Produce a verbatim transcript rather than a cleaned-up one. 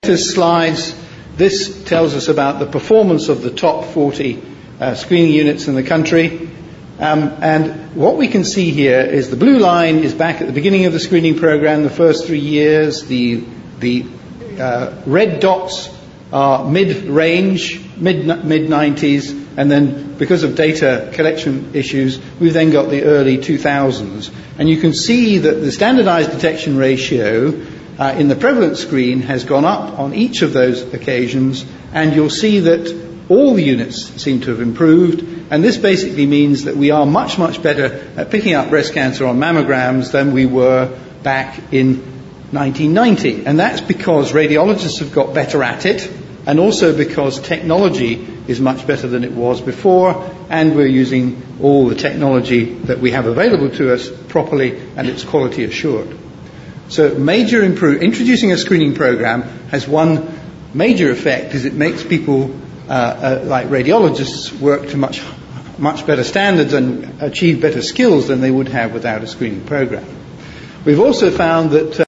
latest slides, this tells us about the performance of the top forty uh, screening units in the country. Um, and what we can see here is the blue line is back at the beginning of the screening program, the first three years. The, the uh, red dots are mid-range, mid, mid-nineties, and then because of data collection issues, we've then got the early two thousands. And you can see that the standardized detection ratio uh, in the prevalence screen has gone up on each of those occasions, and you'll see that all the units seem to have improved, and this basically means that we are much, much better at picking up breast cancer on mammograms than we were back in nineteen ninety. And that's because radiologists have got better at it, and also because technology is much better than it was before, and we're using all the technology that we have available to us properly, and it's quality assured. So major improve, introducing a screening program has one major effect, is it makes people uh, uh, like radiologists work to much, much better standards and achieve better skills than they would have without a screening program. We've also found that uh,